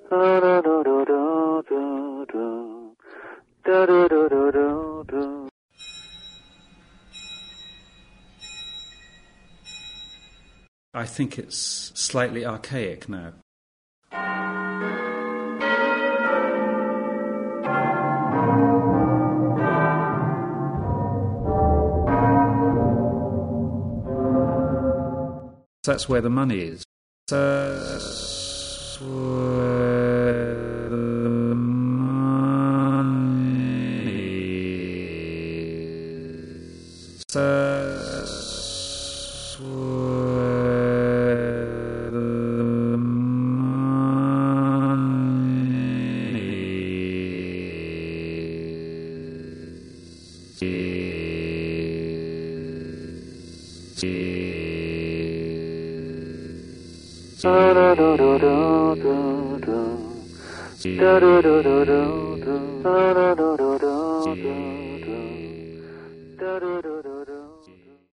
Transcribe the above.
I think it's slightly archaic now. That's where the money is. That's where the money is. That's where the money is.